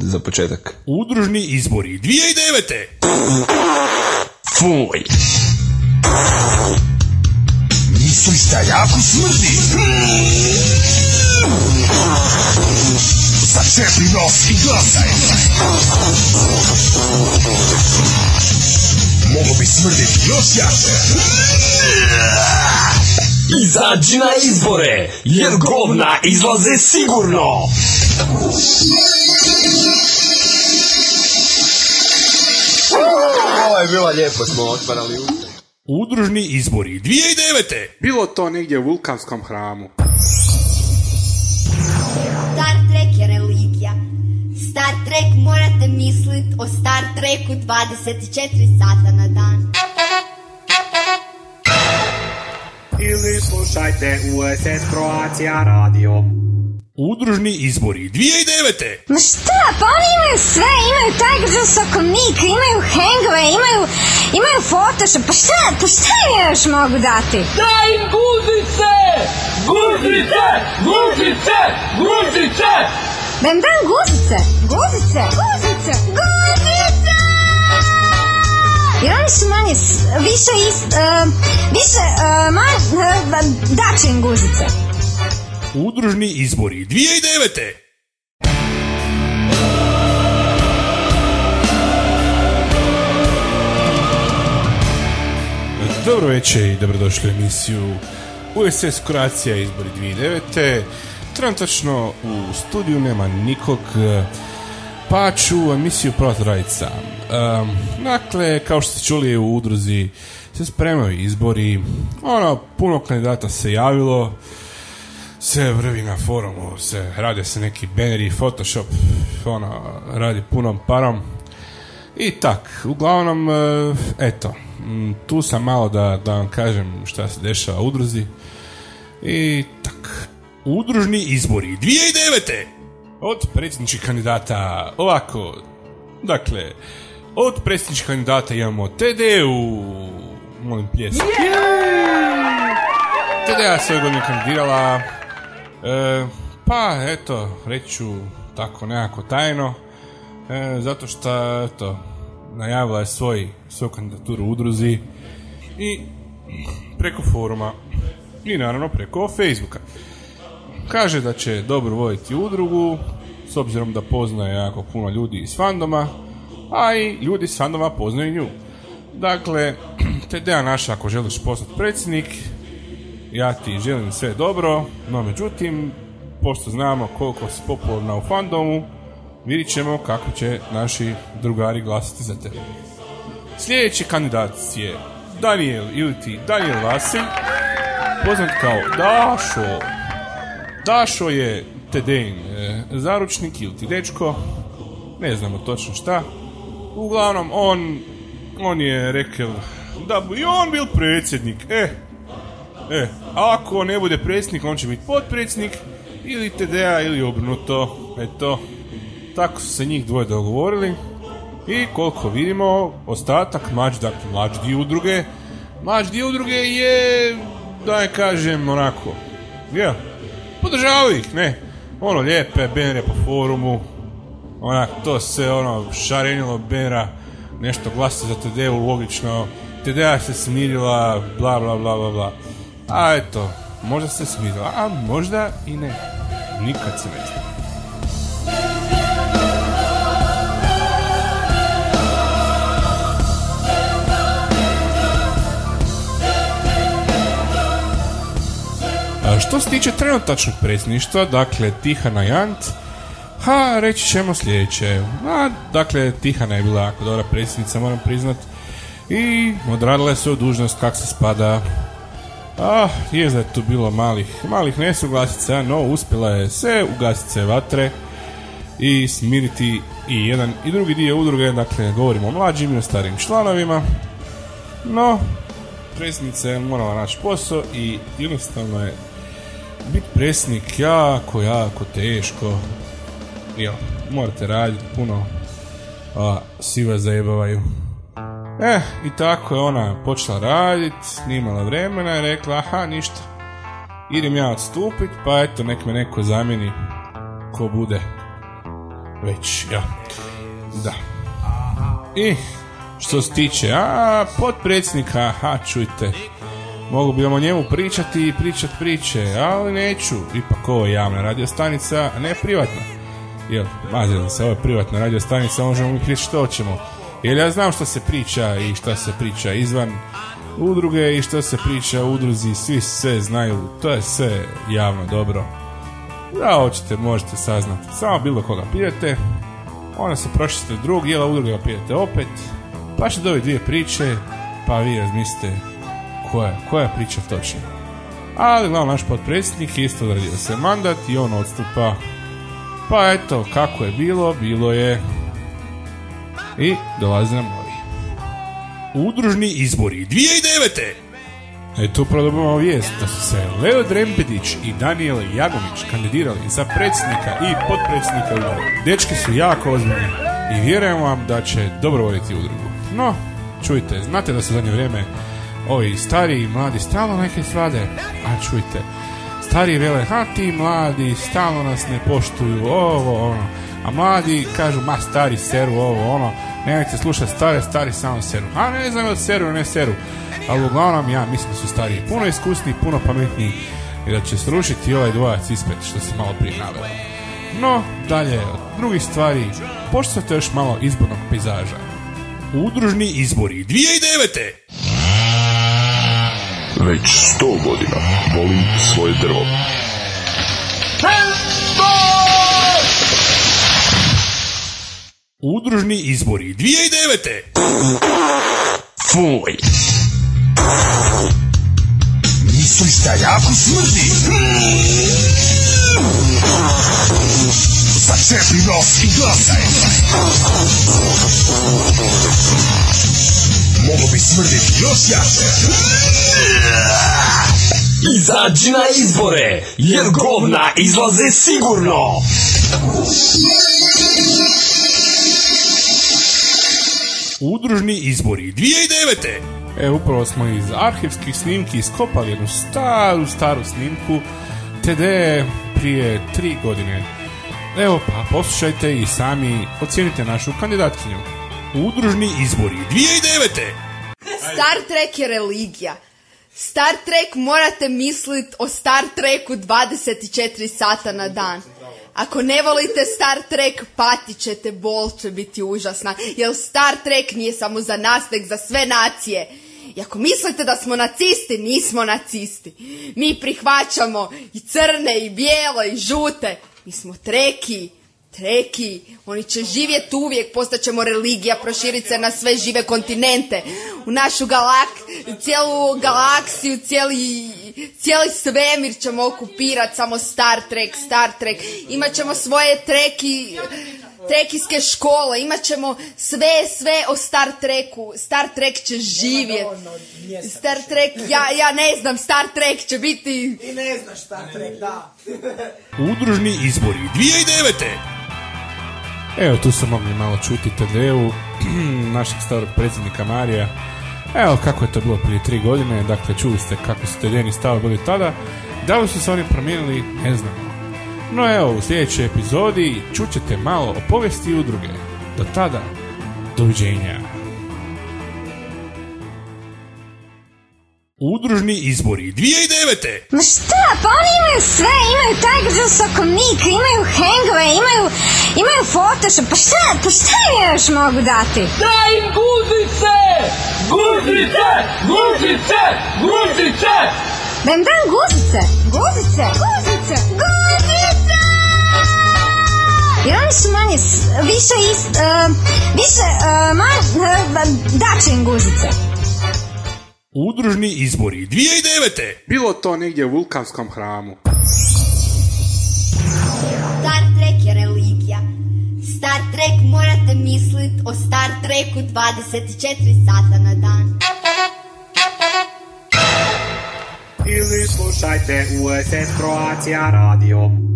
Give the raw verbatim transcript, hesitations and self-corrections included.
za početak. Udružni izbori dvije tisuće devete. Fuj. Misliš da jako smrdi? Začepi nos i glasaj. Mogu bi smrditi još jače. Izađi na izbore, jer govna izlaze sigurno. Ovo je bilo lijepo, smo otvarali usta. Udružni izbori dvije tisuće devete. Bilo to negdje u vulkanskom hramu. Star Trek je religija. Star Trek morate mislit o Star Treku dvadeset četiri sata na dan. Ili slušajte U S S Croatia radio. Udružni izbori dvije tisuće devete. Ma šta, pa oni imaju sve, imaju Tiger za sokolnika, imaju hangove, imaju, imaju Photoshop, pa šta, pa šta im još mogu dati? Daj im guzice! Guzice! Guzice! Guzice! Da im dam guzice, guzice, guzice, guzice! Jer oni su manje, s- više, is, uh, više, uh, manje, uh, daću im guzice. Udružni izbori dvije tisuće devete. Dobro večer i dobrodošli u emisiju U S S Croatia izbori dvije tisuće devete. Trenutačno u studiju nema nikog, pa ću emisiju probati raditi sam. Um, dakle, kao što ste čuli, u udruzi se spremaju izbori. Ono, puno kandidata se javilo, se vrvi na forumu, se rade se neki banneri, Photoshop, ono, radi punom parom. I tak, uglavnom, e, eto, m, tu sam malo da, da vam kažem šta se dešava u udruzi. I tak. Udružni izbori dvije tisuće devete. Od predsjedničkih kandidata, ovako, dakle, od predsjedničkih kandidata imamo T D U, molim pljesak. T D A se ove godine kandidirala, e, pa eto, reću tako nekako tajno, e, zato što, eto, najavila je svoj, svoju kandidaturu u udruzi i preko foruma i naravno preko Facebooka. Kaže da će dobro voditi udrugu, s obzirom da poznaje jako puno ljudi iz fandoma, a i ljudi iz fandoma poznaju nju. Dakle, T D A naša, ako želiš postati predsjednik, ja ti želim sve dobro, no međutim, pošto znamo koliko si popularna u fandomu, vidit ćemo kako će naši drugari glasati za tebe. Sljedeći kandidat je Daniel ili ti Daniel Vasilj, poznat kao Dašo. Dašo je Tedein e, zaručnik ili ti dečko, ne znamo točno šta. Uglavnom, on, on je rekao da bi on bil predsjednik. E, e, ako ne bude predsjednik, on će biti potpredsjednik ili T D A ili obrnuto. Eto, tako su se njih dvoje dogovorili. I koliko vidimo, ostatak mlađi, dakle mlađi dio udruge, mlađi dio udruge je, da je kažem, onako, ja, podržavaju ih, ne, ono lijepe bannere po forumu, onak, to se ono šarenilo bannera, nešto glasa za T D U, logično, T D A se smirila, bla bla bla bla bla, a eto, možda se smirila, a možda i ne, nikad se ne zna. Što se tiče trenutačnog predsjedništva, dakle Tihana Jant, ha, reći ćemo sljedeće. A, dakle, Tihana je bila jako dobra predsjednica, moram priznat, i odradila je svoju dužnost kako se spada. A, je da je tu bilo malih, malih nesuglasica, no uspjela je se ugasiti sve vatre i smiriti i jedan i drugi dio udruge, dakle, govorimo o mlađim i o starijim članovima. No, predsjednica je morala naći posao i jednostavno je biti predsjednik jako, jako teško. Jo, morate raditi puno, a svi vas zajebavaju. Eh, i tako je ona počela raditi, nije imala vremena i rekla, aha, ništa, idem ja odstupit, pa eto, nek me neko zamijeni ko bude već, ja. Da. I što se tiče, a, potpredsjednika, a, čujte, mogu bi vam o njemu pričati i pričat priče, ali neću, ipak ovo je javna radiostanica, a ne privatna. Jel, mazim se, ovo je privatna radiostanica, možemo mi pričati što hoćemo. Jer ja znam što se priča i što se priča izvan udruge i što se priča u udruzi, svi sve znaju, to je sve javno dobro. Da, hoćete, možete saznati, samo bilo koga pitate, onda se prošlite drug, dijela udruge ga pitate opet, pa će dobiti dvije priče, pa vi razmislite koja, koja priča točno. Ali glavno naš potpredsjednik isto odradio se mandat i on odstupa. Pa eto, kako je bilo, bilo je. I dolazi nam novi. Udružni izbori dvije tisuće devete. Eto, upravo dobivamo vijest da su se Leo Drempetić i Danijel Jagomić kandidirali za predsjednika i potpredsjednika udruge. Dečki su jako ozbiljni i vjerujem vam da će dobro voditi udrugu. No, čujte, znate da su zadnje vrijeme ovi stari i mladi stalno neke svade, a čujte, stari vele, ha ti mladi stalno nas ne poštuju, ovo ono, a mladi kažu, ma stari seru, ovo ono, nemojte slušati stare, stari samo seru, a ne znam od seru, ne seru, ali uglavnom ja mislim da su stariji puno iskusniji, puno pametniji i da će srušiti ovaj dvojac ispred što se malo prije naveo. No, dalje od drugih stvari, počnite još malo izbornog pejzaža. Udružni izbori dvije tisuće devete. Već sto godina volim svoje drvo. Udružni izbori dvije tisuće devete. Fuj. Misliš da jako smrdi? Začepi nos i glasaj. Mogu bi smrditi još jače. Izađi na izbore, jer govna izlaze sigurno. Udružni izbori dvije tisuće devete. E, upravo smo iz arhivskih snimki iskopali jednu staru, staru snimku T D prije tri godine. Evo pa, poslušajte i sami ocijenite našu kandidatkinju. Udružni izbori dvije tisuće devete. Star Trek je religija. Star Trek morate misliti o Star Treku dvadeset četiri sata na dan. Ako ne volite Star Trek, patit ćete, bol će biti užasna. Jer Star Trek nije samo za nas, nek za sve nacije. I ako mislite da smo nacisti, nismo nacisti. Mi prihvaćamo i crne, i bijele, i žute. Mi smo treki, treki. Oni će živjeti uvijek, postaćemo religija, proširiti se na sve žive kontinente. U našu galak, cijelu galaksiju, cijeli, cijeli svemir ćemo okupirati, samo Star Trek, Star Trek. Imaćemo svoje treki... Trekijske škole, imat ćemo sve, sve o Star Treku. Star Trek će živjeti. Star Trek, ja, ja ne znam, Star Trek će biti... I ne znaš Star Trek, da. Udružni izbori dvije tisuće devete. Evo, tu smo mogli malo čuti T D-u našeg starog predsjednika Marija. Evo kako je to bilo prije tri godine. Dakle, čuli ste kako su T D-ni stavovi bili tada. Da li su se oni promijenili, ne znam. No evo, u sljedećoj epizodi čućete malo o povijesti udruge. Do tada, doviđenja. Udružni izbori dvije tisuće devete. Ma šta, pa oni imaju sve, imaju Tiger Sokonik, imaju hangove, imaju, imaju Photoshop, pa šta, pa šta im još mogu dati? Daj im guzice! Guzice! Guzice! Guzice! Da im dam guzice, guzice, guzice, guzice! Jer oni su manje, s- više ist, uh, više, uh, manje, uh, daću im guzice. Udružni izbori dvije tisuće devete. Bilo to negdje u vulkanskom hramu. Star Trek je religija. Star Trek morate misliti o Star Treku dvadeset četiri sata na dan. Ili slušajte U S S Croatia radio.